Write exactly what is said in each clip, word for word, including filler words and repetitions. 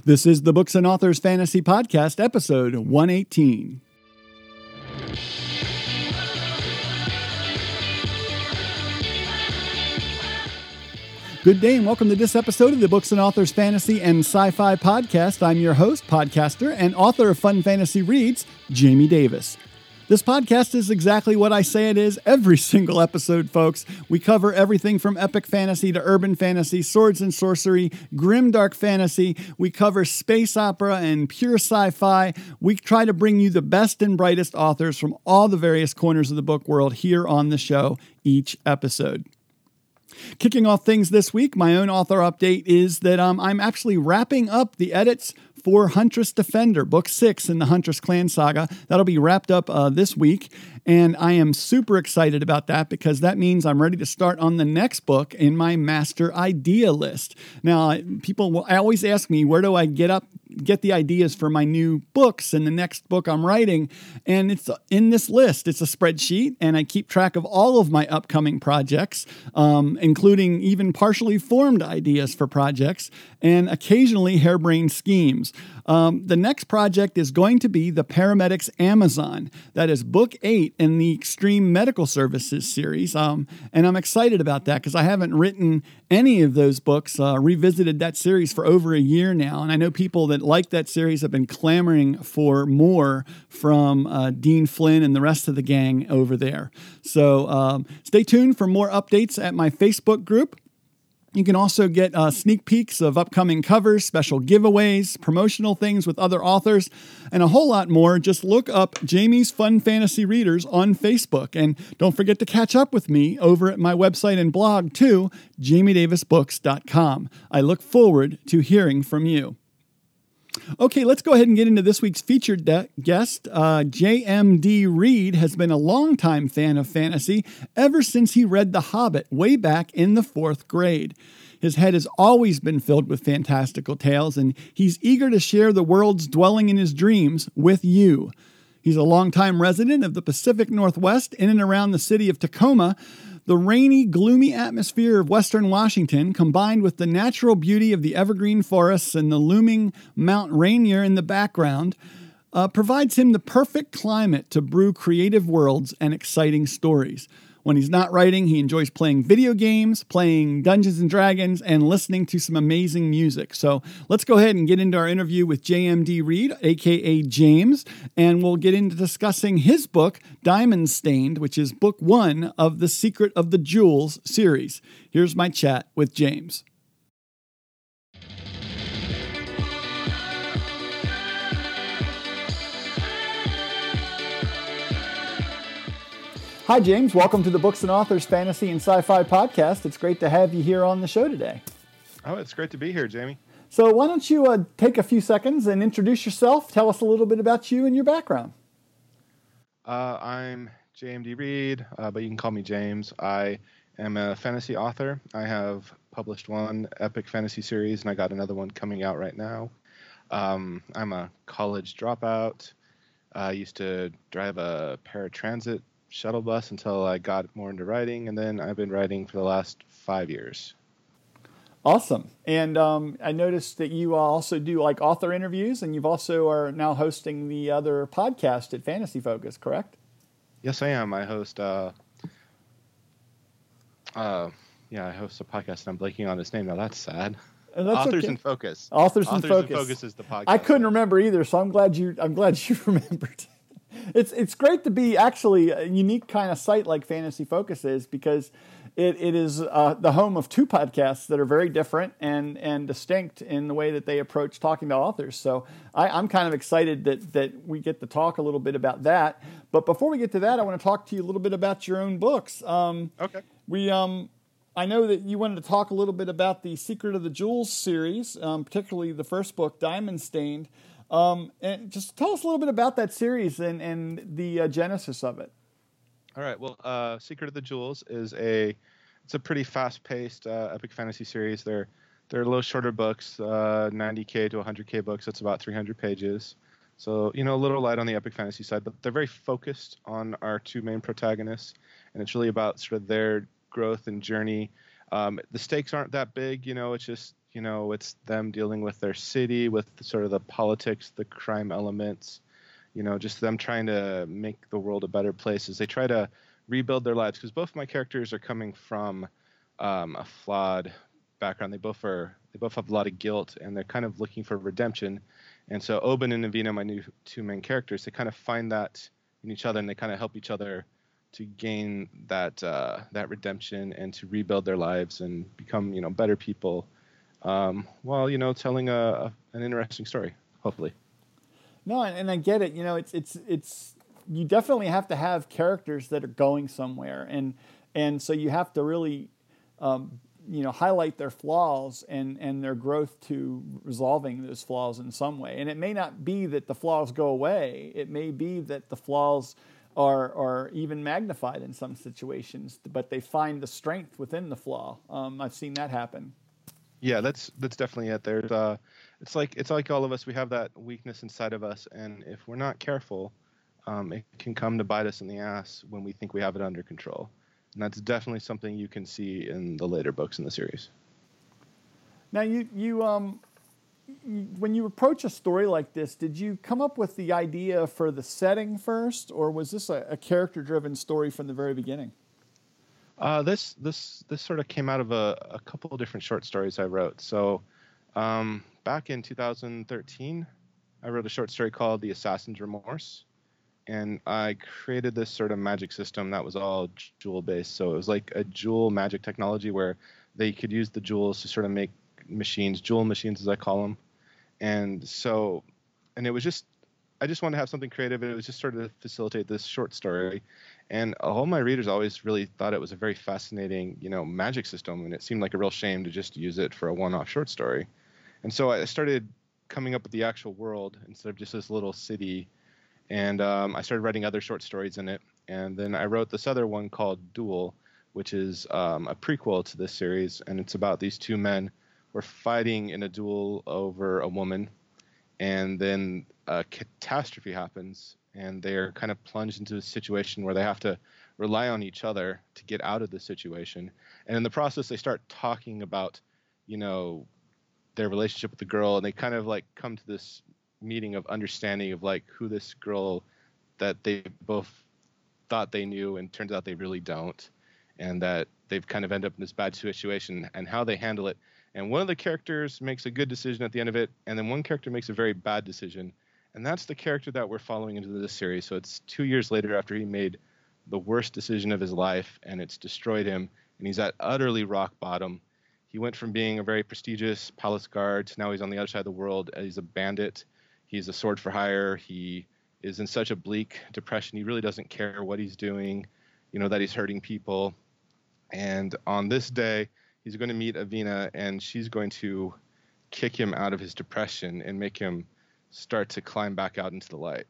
This is the Books and Authors Fantasy Podcast, episode one eighteen. Good day and welcome to this episode of the Books and Authors Fantasy and Sci-Fi Podcast. I'm your host, podcaster, and author of Fun Fantasy Reads, Jamie Davis. This podcast is exactly what I say it is every single episode, folks. We cover everything from epic fantasy to urban fantasy, swords and sorcery, grimdark fantasy. We cover space opera and pure sci-fi. We try to bring you the best and brightest authors from all the various corners of the book world here on the show each episode. Kicking off things this week, my own author update is that um, I'm actually wrapping up the edits for Huntress Defender, Book six in the Huntress Clan Saga. That'll be wrapped up uh, this week, and I am super excited about that because that means I'm ready to start on the next book in my master idea list. Now, people will, I always ask me, where do I get up, get the ideas for my new books and the next book I'm writing? And it's in this list. It's a spreadsheet, and I keep track of all of my upcoming projects, um, including even partially formed ideas for projects, and occasionally harebrained schemes. Um, the next project is going to be the Paramedics Amazon. That is book eight in the Extreme Medical Services series. Um, and I'm excited about that because I haven't written any of those books, uh, revisited that series for over a year now. And I know people that like that series have been clamoring for more from uh, Dean Flynn and the rest of the gang over there. So um, stay tuned for more updates at my Facebook group. You can also get uh, sneak peeks of upcoming covers, special giveaways, promotional things with other authors, and a whole lot more. Just look up Jamie's Fun Fantasy Readers on Facebook. And don't forget to catch up with me over at my website and blog, too, jamie davis books dot com. I look forward to hearing from you. Okay, let's go ahead and get into this week's featured de- guest. Uh, J M D Reid has been a longtime fan of fantasy ever since he read The Hobbit way back in the fourth grade. His head has always been filled with fantastical tales, and he's eager to share the worlds dwelling in his dreams with you. He's a longtime resident of the Pacific Northwest in and around the city of Tacoma. The rainy, gloomy atmosphere of western Washington, combined with the natural beauty of the evergreen forests and the looming Mount Rainier in the background, uh, provides him the perfect climate to brew creative worlds and exciting stories. When he's not writing, he enjoys playing video games, playing Dungeons and Dragons, and listening to some amazing music. So let's go ahead and get into our interview with J M D Reid, a k a. James, and we'll get into discussing his book, Diamond Stained, which is book one of the Secret of the Jewels series. Here's my chat with James. Hi, James. Welcome to the Books and Authors Fantasy and Sci-Fi Podcast. It's great to have you here on the show today. Oh, it's great to be here, Jamie. So why don't you uh, take a few seconds and introduce yourself. Tell us a little bit about you and your background. Uh, I'm J M D Reid, uh, but you can call me James. I am a fantasy author. I have published one epic fantasy series, and I got another one coming out right now. Um, I'm a college dropout. I used to drive a paratransit shuttle bus until I got more into writing, and then I've been writing for the last five years. Awesome. And um, I noticed that you also do like author interviews, and you've also are now hosting the other podcast at Fantasy Focus, correct? Yes, I am. I host, uh, uh, yeah, I host a podcast, and I'm blanking on its name now. That's sad. And that's Authors okay. in Focus. Authors, Authors in Focus. in Focus is the podcast. I couldn't remember either, so I'm glad you. I'm glad you remembered. It's it's great to be actually a unique kind of site like Fantasy Focus is because it, it is uh, the home of two podcasts that are very different and, and distinct in the way that they approach talking to authors. So I, I'm kind of excited that that we get to talk a little bit about that. But before we get to that, I want to talk to you a little bit about your own books. Um, okay. We um I know that you wanted to talk a little bit about the Secret of the Jewels series, um, particularly the first book, Diamond Stained. Um, and just tell us a little bit about that series and, and the uh, genesis of it. All right. Well, uh, Secret of the Jewels is a it's a pretty fast-paced uh, epic fantasy series. They're they're a little shorter books, uh, ninety K to one hundred K books. That's about three hundred pages. So, you know, a little light on the epic fantasy side, but they're very focused on our two main protagonists, and it's really about sort of their growth and journey. Um, the stakes aren't that big, you know. It's just You know, it's them dealing with their city, with sort of the politics, the crime elements, you know, just them trying to make the world a better place as they try to rebuild their lives. Because both of my characters are coming from um, a flawed background. They both are, they both have a lot of guilt, and they're kind of looking for redemption. And so Oben and Navina, my new two main characters, they kind of find that in each other, and they kind of help each other to gain that uh, that redemption and to rebuild their lives and become, you know, better people. Um, while, you know, telling a, a an interesting story, hopefully. No, and, and I get it. You know, it's it's it's you definitely have to have characters that are going somewhere, and and so you have to really, um, you know, highlight their flaws and and their growth to resolving those flaws in some way. And it may not be that the flaws go away. It may be that the flaws are are even magnified in some situations, but they find the strength within the flaw. Um, I've seen that happen. Yeah, that's that's definitely it. There's uh, it's like it's like all of us. We have that weakness inside of us, and if we're not careful, um, it can come to bite us in the ass when we think we have it under control. And that's definitely something you can see in the later books in the series. Now, you you um, you, when you approach a story like this, did you come up with the idea for the setting first, or was this a, a character-driven story from the very beginning? Uh, this this this sort of came out of a, a couple of different short stories I wrote. So um, back in two thousand thirteen, I wrote a short story called The Assassin's Remorse, and I created this sort of magic system that was all jewel based. So it was like a jewel magic technology where they could use the jewels to sort of make machines, jewel machines as I call them. And so, and it was just, I just wanted to have something creative, and it was just sort of to facilitate this short story. And all my readers always really thought it was a very fascinating, you know, magic system, and it seemed like a real shame to just use it for a one-off short story. And so I started coming up with the actual world instead of just this little city, and um, I started writing other short stories in it. And then I wrote this other one called Duel, which is um, a prequel to this series, and it's about these two men who are fighting in a duel over a woman, and then a catastrophe happens, and they're kind of plunged into a situation where they have to rely on each other to get out of the situation. And in the process, they start talking about, you know, their relationship with the girl, and they kind of like come to this meeting of understanding of like who this girl that they both thought they knew, and turns out they really don't, and that they've kind of end up in this bad situation and how they handle it. And one of the characters makes a good decision at the end of it, and then one character makes a very bad decision. And that's the character that we're following into this series. So it's two years later after he made the worst decision of his life, and it's destroyed him, and he's at utterly rock bottom. He went from being a very prestigious palace guard to now he's on the other side of the world. He's a bandit. He's a sword for hire. He is in such a bleak depression. He really doesn't care what he's doing, you know, that he's hurting people. And on this day, he's going to meet Avina, and she's going to kick him out of his depression and make him start to climb back out into the light.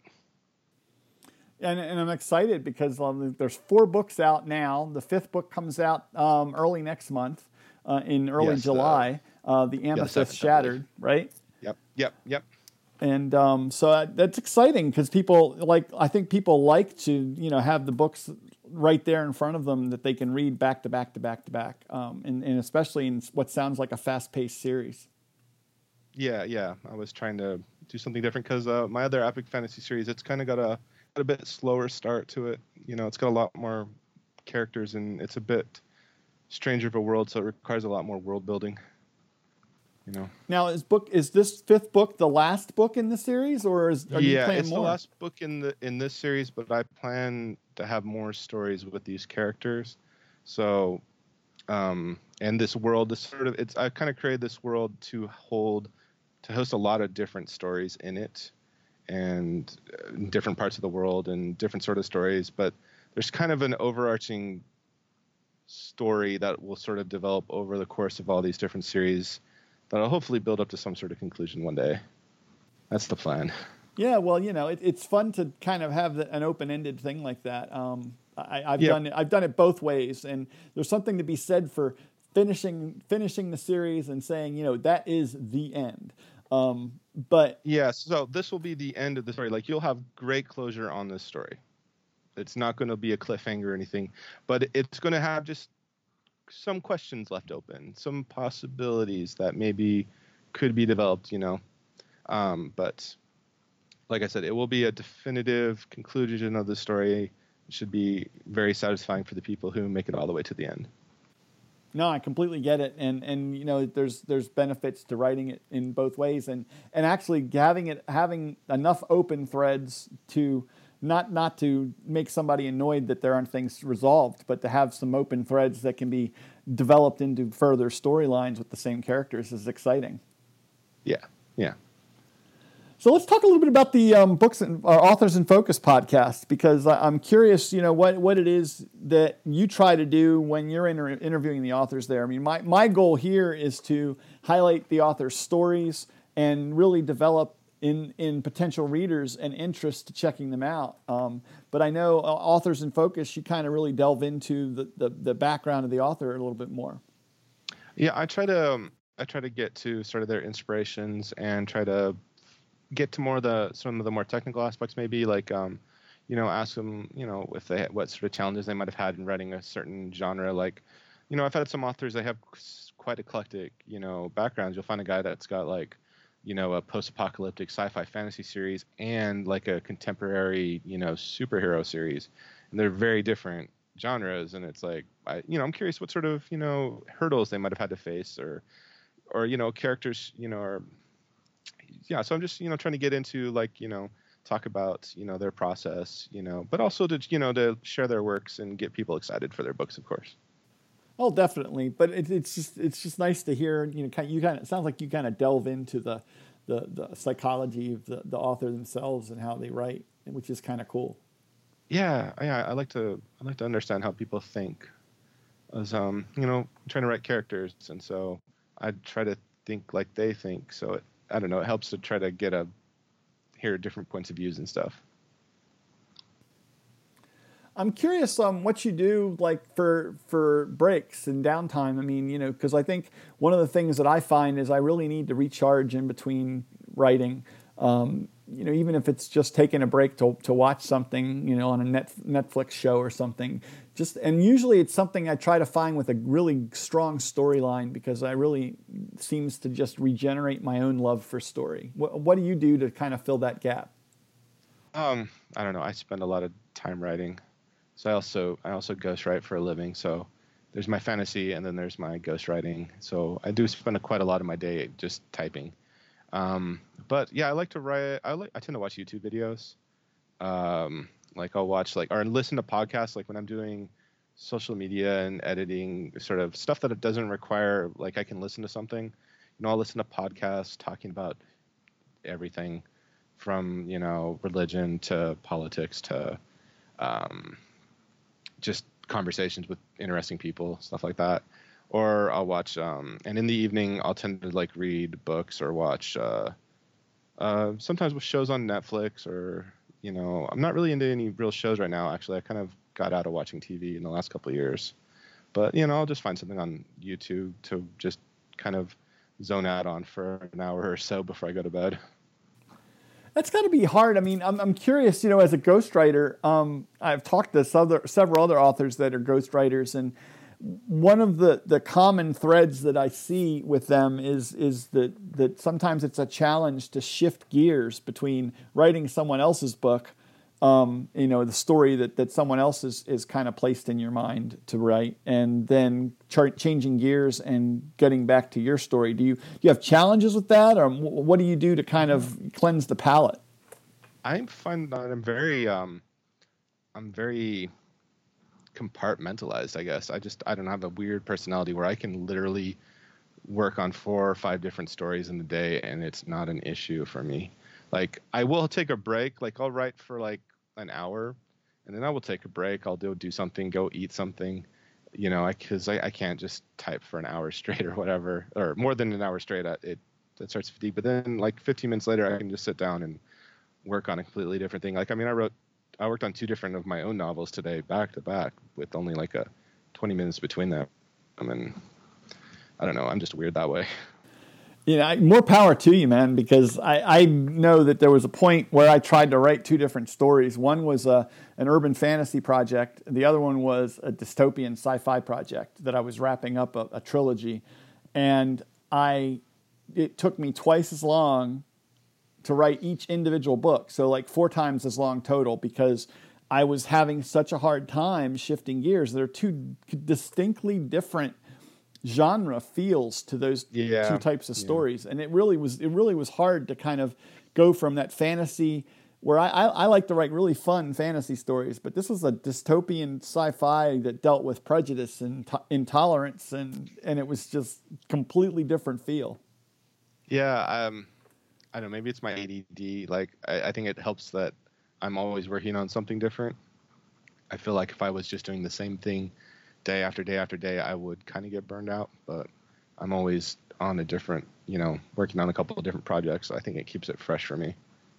And, and I'm excited because um, there's four books out now. The fifth book comes out um, early next month, uh, in early yes, July. Uh, the Amethyst yes, Shattered, right? Yep, yep, yep. And um, so uh, that's exciting because people like. I think people like to, you know, have the books right there in front of them that they can read back to back to back to back, um, and, and especially in what sounds like a fast-paced series. Yeah, yeah. I was trying to do something different because uh, my other epic fantasy series, it's kind of got a, got a bit slower start to it. You know, it's got a lot more characters, and it's a bit stranger of a world, so it requires a lot more world building. You know. Now, is book is this fifth book the last book in the series, or is are yeah, you planning it's more? the last book in the in this series, but I plan to have more stories with these characters. So, um, and this world, this sort of, it's I kind of created this world to hold, to host a lot of different stories in it, and uh, different parts of the world and different sort of stories. But there's kind of an overarching story that will sort of develop over the course of all these different series that'll hopefully build up to some sort of conclusion one day. That's the plan. Yeah, well, you know, it, it's fun to kind of have the, an open-ended thing like that. Um, I, I've yeah. done it. I've done it both ways, and there's something to be said for finishing finishing the series and saying, you know, that is the end. Um, but yeah, so this will be the end of the story. Like, you'll have great closure on this story. It's not going to be a cliffhanger or anything, but it's going to have just some questions left open, some possibilities that maybe could be developed, you know. Um, but like I said, it will be a definitive conclusion of the story. It should be very satisfying for the people who make it all the way to the end. No, I completely get it, and and you know, there's there's benefits to writing it in both ways, and and actually having it having enough open threads to not not to make somebody annoyed that there aren't things resolved, but to have some open threads that can be developed into further storylines with the same characters is exciting. Yeah, yeah. So let's talk a little bit about the um, Books and uh, Authors in Focus podcast, because I'm curious, you know, what, what it is that you try to do when you're inter- interviewing the authors there. I mean, my, my goal here is to highlight the author's stories and really develop in, in potential readers an interest to checking them out. Um, but I know uh, Authors in Focus, you kind of really delve into the, the, the background of the author a little bit more. Yeah, I try to um, I try to get to sort of their inspirations and try to get to more of the some of the more technical aspects, maybe like um you know ask them you know if they what sort of challenges they might have had in writing a certain genre. Like, you know I've had some authors that have quite eclectic you know backgrounds. You'll find a guy that's got like you know a post-apocalyptic sci-fi fantasy series and like a contemporary you know superhero series, and they're very different genres. And it's like, I you know I'm curious what sort of you know hurdles they might have had to face, or or you know characters you know are yeah, so I'm just, you know, trying to get into like, you know, talk about, you know, their process, you know, but also to, you know, to share their works and get people excited for their books, of course. Oh, definitely. But it, it's just, it's just nice to hear, you know, you kind of, it sounds like you kind of delve into the, the, the psychology of the, the author themselves and how they write, which is kind of cool. Yeah. Yeah. I like to, I like to understand how people think as, um, you know, I'm trying to write characters. And so I try to think like they think. So it, I don't know, it helps to try to get a hear different points of views and stuff. I'm curious um, what you do like for for breaks and downtime. I mean, you know, because I think one of the things that I find is I really need to recharge in between writing. Um, you know, even if it's just taking a break to to watch something, you know, on a net, Netflix show or something. Just and usually it's something I try to find with a really strong storyline, because I really seems to just regenerate my own love for story. What, what do you do to kind of fill that gap? Um, I don't know. I spend a lot of time writing, so I also I also ghostwrite for a living. So there's my fantasy, and then there's my ghostwriting. So I do spend a, quite a lot of my day just typing. Um, but yeah, I like to write. I like. I tend to watch YouTube videos. Um, like I'll watch like or listen to podcasts. Like when I'm doing social media and editing, sort of stuff that it doesn't require. Like I can listen to something. You know, I'll listen to podcasts talking about everything, from you know religion to politics to um, just conversations with interesting people, stuff like that. Or I'll watch, um, and in the evening, I'll tend to like read books or watch, uh, uh, sometimes with shows on Netflix, or, you know, I'm not really into any real shows right now. Actually, I kind of got out of watching T V in the last couple of years, but, you know, I'll just find something on YouTube to just kind of zone out on for an hour or so before I go to bed. That's got to be hard. I mean, I'm I'm curious. You know, as a ghostwriter, um, I've talked to other, several other authors that are ghostwriters, and one of the, the common threads that I see with them is is that that sometimes it's a challenge to shift gears between writing someone else's book, um, you know, the story that, that someone else is, is kind of placed in your mind to write, and then chart, changing gears and getting back to your story. Do you do you have challenges with that, or what do you do to kind of cleanse the palate? I find that I'm very um, I'm very compartmentalized, I guess. I just I don't have a weird personality where I can literally work on four or five different stories in a day and it's not an issue for me. Like I will take a break, like I'll write for like an hour and then I will take a break. I'll do do something, go eat something, you know, I cuz I, I can't just type for an hour straight or whatever, or more than an hour straight. It that starts to fatigue. But then like fifteen minutes later I can just sit down and work on a completely different thing. Like I mean I wrote I worked on two different of my own novels today, back to back, with only like a twenty minutes between them. I mean, I don't know. I'm just weird that way. You know, more power to you, man, because I, I know that there was a point where I tried to write two different stories. One was a, an urban fantasy project. The other one was a dystopian sci-fi project that I was wrapping up a, a trilogy. And I, it took me twice as long to write each individual book. So like four times as long total, because I was having such a hard time shifting gears. They're two distinctly different genre feels to those yeah. two types of yeah. stories, and it really was it really was hard to kind of go from that fantasy where I, I, I like to write really fun fantasy stories, but this was a dystopian sci-fi that dealt with prejudice and t- intolerance, and and it was just completely different feel. Yeah, um, I don't know. Maybe it's my A D D. Like I, I think it helps that I'm always working on something different. I feel like if I was just doing the same thing day after day after day, I would kind of get burned out, but I'm always on a different, you know, working on a couple of different projects. So I think it keeps it fresh for me.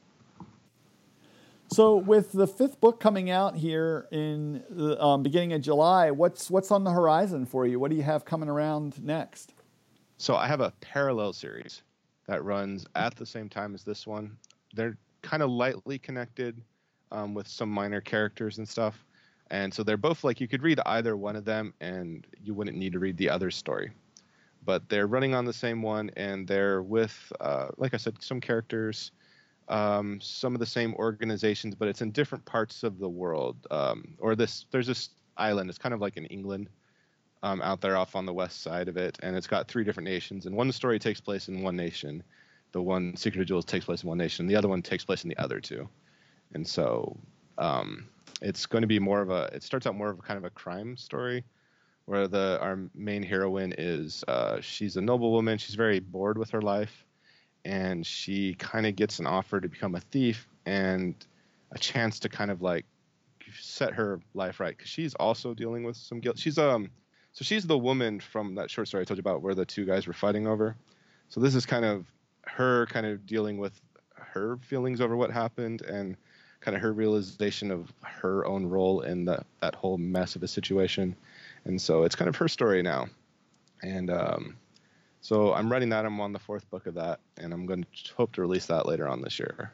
So with the fifth book coming out here in the um, beginning of July, what's what's on the horizon for you? What do you have coming around next? So I have a parallel series that runs at the same time as this one. They're kind of lightly connected um, with some minor characters and stuff. And so they're both like, you could read either one of them and you wouldn't need to read the other story. But they're running on the same one, and they're with, uh, like I said, some characters, um, some of the same organizations, but it's in different parts of the world. Um, or this, there's this island, it's kind of like in England, um, out there off on the west side of it. And it's got three different nations. And one story takes place in one nation. The one, Secret of Jewels, takes place in one nation. The other one takes place in the other two. And so... Um, It's going to be more of a, it starts out more of a kind of a crime story where the, our main heroine is, uh, she's a noblewoman. She's very bored with her life, and she kind of gets an offer to become a thief and a chance to kind of like set her life right. Cause she's also dealing with some guilt. She's, um, so she's the woman from that short story I told you about where the two guys were fighting over. So this is kind of her kind of dealing with her feelings over what happened and kind of her realization of her own role in the, that whole mess of a situation. And so it's kind of her story now. And um, so I'm writing that. I'm on the fourth book of that, and I'm going to hope to release that later on this year.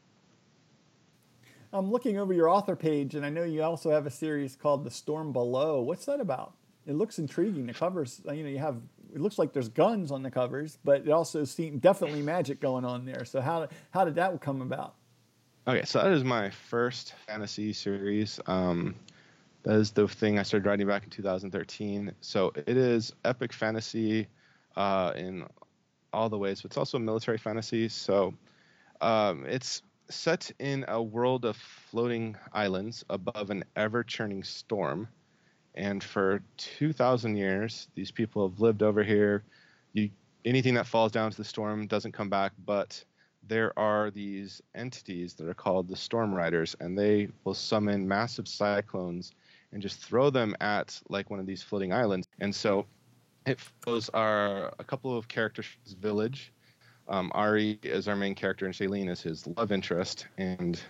I'm looking over your author page, and I know you also have a series called The Storm Below. What's that about? It looks intriguing. The covers, you know, you have, it looks like there's guns on the covers, but it also seems definitely magic going on there. So how, how did that come about? Okay, so that is my first fantasy series. Um, that is the thing I started writing back in two thousand thirteen. So it is epic fantasy uh, in all the ways, but it's also military fantasy. So um, it's set in a world of floating islands above an ever-churning storm. And for two thousand years, these people have lived over here. You, anything that falls down to the storm doesn't come back, but there are these entities that are called the Storm Riders, and they will summon massive cyclones and just throw them at like one of these floating islands. And so it follows our a couple of characters' village. Um, Ari is our main character, and Shailene is his love interest. And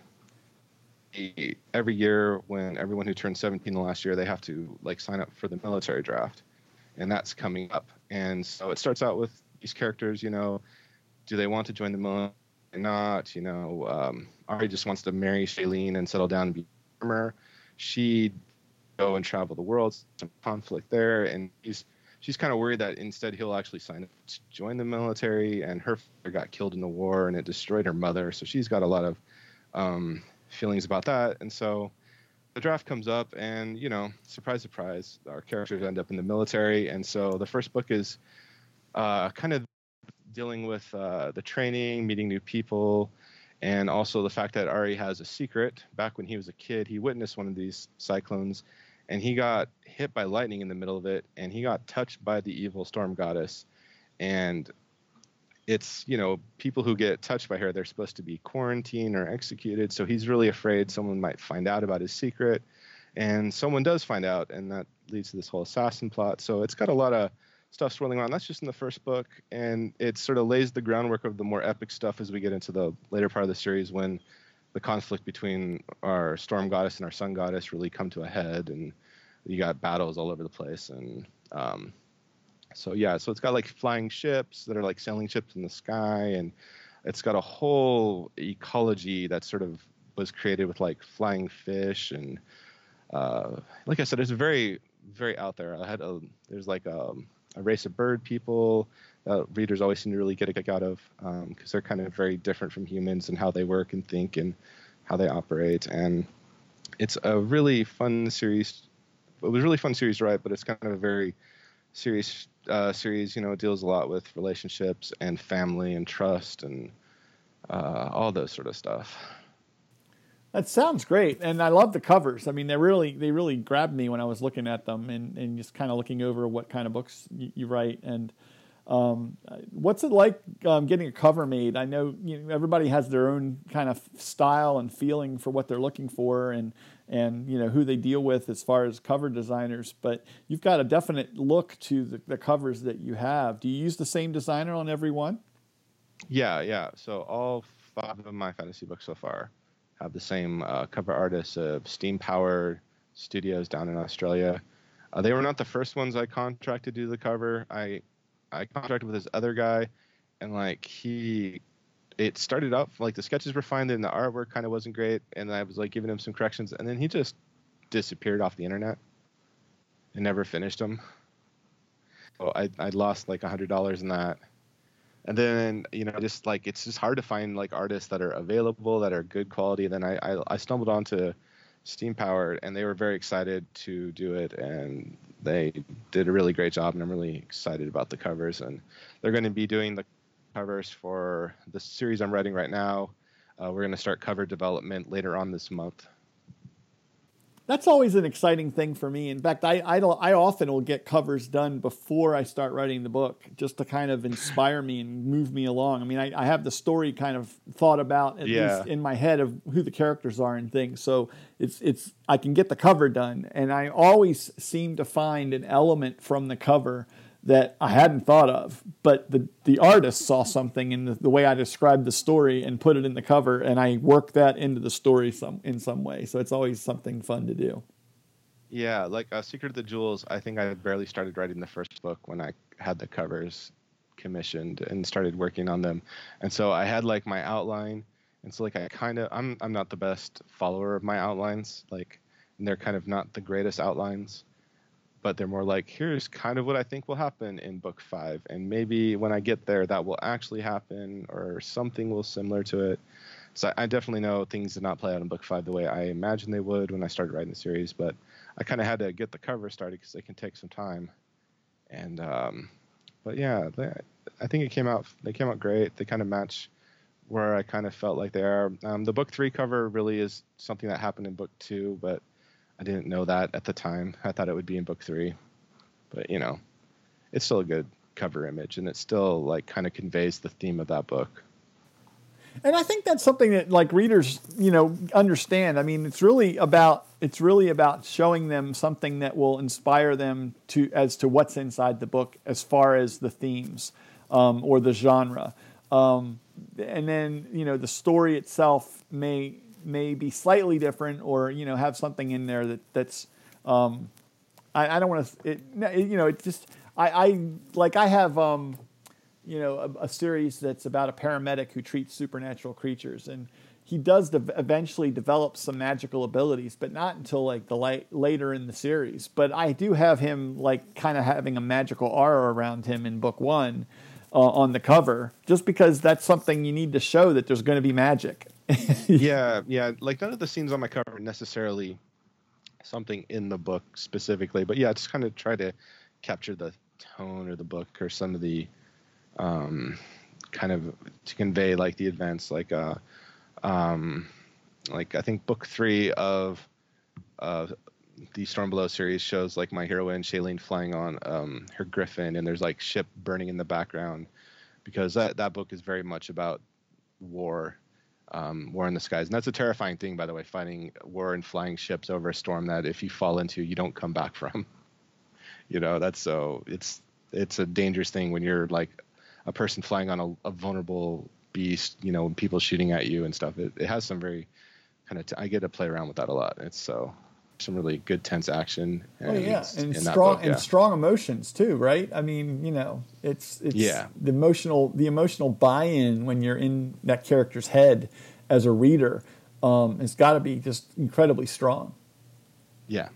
he, every year, when everyone who turned seventeen the last year, they have to like sign up for the military draft, and that's coming up. And so it starts out with these characters, you know, do they want to join the military? Not, you know, um, Ari just wants to marry Shailene and settle down and be a farmer. She go and travel the world, some conflict there, and he's she's kind of worried that instead he'll actually sign up to join the military, and her father got killed in the war and it destroyed her mother, so she's got a lot of um, feelings about that. And so the draft comes up, and you know, surprise, surprise, our characters end up in the military. And so the first book is uh, kind of dealing with uh, the training, meeting new people, and also the fact that Ari has a secret. Back when he was a kid, he witnessed one of these cyclones, and he got hit by lightning in the middle of it, and he got touched by the evil storm goddess. And it's, you know, people who get touched by her, they're supposed to be quarantined or executed, so he's really afraid someone might find out about his secret, and someone does find out, and that leads to this whole assassin plot. So it's got a lot of stuff swirling around. That's just in the first book, and it sort of lays the groundwork of the more epic stuff as we get into the later part of the series, when the conflict between our storm goddess and our sun goddess really come to a head, and you got battles all over the place. And um, So yeah, so it's got like flying ships that are like sailing ships in the sky, and it's got a whole ecology that sort of was created with like flying fish, and uh, like I said, it's very very out there. I had a there's like a, a race of bird people that readers always seem to really get a kick out of, because um, they're kind of very different from humans and how they work and think and how they operate. And it's a really fun series. It was a really fun series to write, but it's kind of a very serious uh, series. You know, it deals a lot with relationships and family and trust and uh, all those sort of stuff. That sounds great, and I love the covers. I mean, they really they really grabbed me when I was looking at them and, and just kind of looking over what kind of books you, you write. And um, what's it like um, getting a cover made? I know, you know everybody has their own kind of style and feeling for what they're looking for, and and you know who they deal with as far as cover designers. But you've got a definite look to the, the covers that you have. Do you use the same designer on every one? Yeah, yeah. So all five of my fantasy books so far have the same uh, cover artists of Steam Power Studios down in Australia. Uh, they were not the first ones I contracted to do the cover. I I contracted with this other guy, and like he, it started out like the sketches were fine, then the artwork kind of wasn't great, and I was like giving him some corrections, and then he just disappeared off the internet and never finished them. So I I lost like a hundred dollars in that. And then, you know, just like, it's just hard to find like artists that are available, that are good quality. Then I, I, I stumbled onto Steam Powered, and they were very excited to do it. And they did a really great job. And I'm really excited about the covers. And they're going to be doing the covers for the series I'm writing right now. Uh, we're going to start cover development later on this month. That's always an exciting thing for me. In fact, I, I, I often will get covers done before I start writing the book, just to kind of inspire me and move me along. I mean, I, I have the story kind of thought about, at yeah. least in my head, of who the characters are and things. So it's it's I can get the cover done, and I always seem to find an element from the cover that I hadn't thought of, but the the artist saw something in the, the way I described the story and put it in the cover, and I work that into the story some in some way. So it's always something fun to do. Yeah, like uh, Secret of the Jewels, I think I barely started writing the first book when I had the covers commissioned and started working on them. And so I had like my outline, and so like I kind of I'm I'm not the best follower of my outlines, like, and they're kind of not the greatest outlines. But they're more like, here's kind of what I think will happen in book five. And maybe when I get there, that will actually happen, or something will similar to it. So I definitely know things did not play out in book five the way I imagined they would when I started writing the series. But I kind of had to get the cover started because they can take some time. And, um, but yeah, they, I think it came out, they came out great. They kind of match where I kind of felt like they are. Um, the book three cover really is something that happened in book two, but I didn't know that at the time. I thought it would be in book three, but you know, it's still a good cover image, and it still like kind of conveys the theme of that book. And I think that's something that like readers, you know, understand. I mean, it's really about it's really about showing them something that will inspire them to as to what's inside the book as far as the themes um, or the genre, um, and then you know the story itself may. may be slightly different, or you know have something in there that that's um, I, I don't want to it, you know it just I, I like I have um, you know a, a series that's about a paramedic who treats supernatural creatures, and he does de- eventually develop some magical abilities, but not until like the light, later in the series. But I do have him like kind of having a magical aura around him in book one uh, on the cover, just because that's something you need to show that there's going to be magic. yeah, yeah. Like none of the scenes on my cover are necessarily something in the book specifically, but yeah, just kind of try to capture the tone of the book or some of the um, kind of to convey like the events. Like, uh, um, like I think book three of uh, the Storm Below series shows like my heroine Shailene flying on um, her griffin, and there's like ship burning in the background, because that that book is very much about war. Um, war in the skies. And that's a terrifying thing, by the way, fighting war and flying ships over a storm that if you fall into, you don't come back from. You know, that's so it's it's a dangerous thing when you're like a person flying on a, a vulnerable beast, you know, people shooting at you and stuff. It, it has some very kind of, t- I get to play around with that a lot. It's so. some really good tense action. And, oh yeah, and strong book, yeah. and strong emotions too, right? I mean, you know, it's it's yeah. the emotional the emotional buy-in when you're in that character's head as a reader um, has got to be just incredibly strong. Yeah.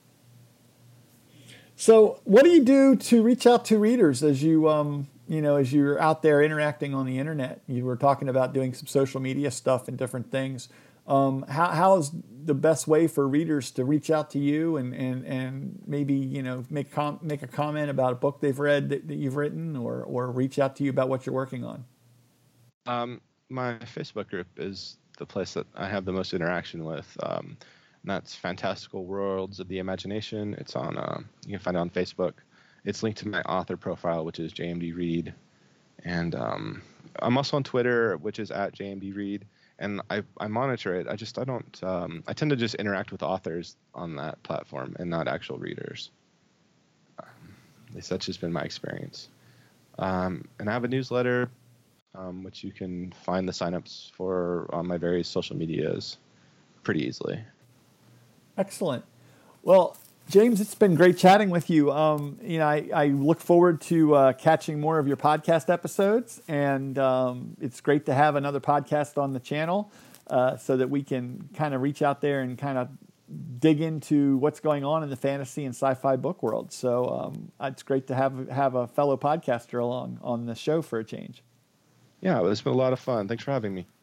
So, what do you do to reach out to readers as you um, you know as you're out there interacting on the internet? You were talking about doing some social media stuff and different things. Um, how how is the best way for readers to reach out to you and, and, and maybe, you know, make com- make a comment about a book they've read that, that you've written, or or reach out to you about what you're working on? Um, my Facebook group is the place that I have the most interaction with. Um, and that's Fantastical Worlds of the Imagination. It's on, uh, you can find it on Facebook. It's linked to my author profile, which is J M D Reed. And um, I'm also on Twitter, which is at J M D Reed. And I, I monitor it. I just, I don't, um, I tend to just interact with authors on that platform and not actual readers. Um, at least that's just been my experience. Um, and I have a newsletter, um, which you can find the signups for on my various social medias pretty easily. Excellent. Well, James, it's been great chatting with you. Um, you know, I, I look forward to uh, catching more of your podcast episodes, and um, it's great to have another podcast on the channel uh, so that we can kind of reach out there and kind of dig into what's going on in the fantasy and sci-fi book world. So um, it's great to have have a fellow podcaster along on the show for a change. Yeah, well, it's been a lot of fun. Thanks for having me.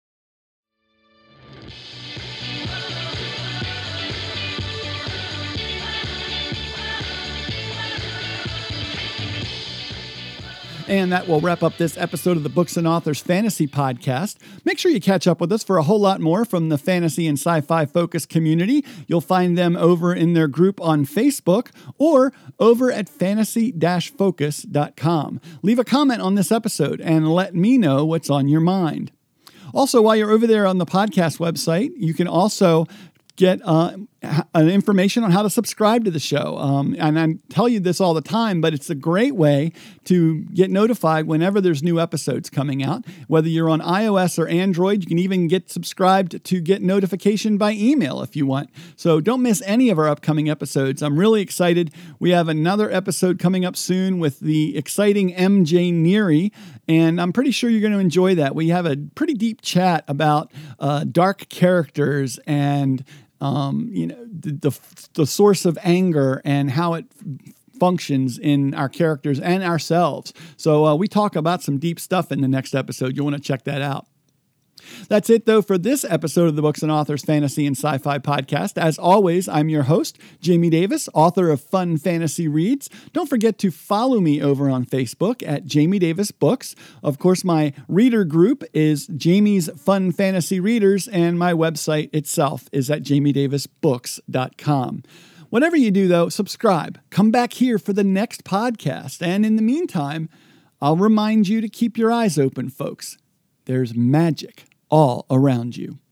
And that will wrap up this episode of the Books and Authors Fantasy Podcast. Make sure you catch up with us for a whole lot more from the fantasy and sci-fi focused community. You'll find them over in their group on Facebook or over at fantasy dash focus dot com. Leave a comment on this episode and let me know what's on your mind. Also, while you're over there on the podcast website, you can also get uh, information on how to subscribe to the show. Um, and I tell you this all the time, but it's a great way to get notified whenever there's new episodes coming out. Whether you're on iOS or Android, you can even get subscribed to get notification by email if you want. So don't miss any of our upcoming episodes. I'm really excited. We have another episode coming up soon with the exciting M J Neary, and I'm pretty sure you're going to enjoy that. We have a pretty deep chat about uh, dark characters and Um, you know, the, the the source of anger and how it functions in our characters and ourselves. So uh, we talk about some deep stuff in the next episode. You'll want to check that out. That's it, though, for this episode of the Books and Authors Fantasy and Sci-Fi Podcast. As always, I'm your host, Jamie Davis, author of Fun Fantasy Reads. Don't forget to follow me over on Facebook at Jamie Davis Books. Of course, my reader group is Jamie's Fun Fantasy Readers, and my website itself is at jamie davis books dot com. Whatever you do, though, subscribe. Come back here for the next podcast. And in the meantime, I'll remind you to keep your eyes open, folks. There's magic all around you.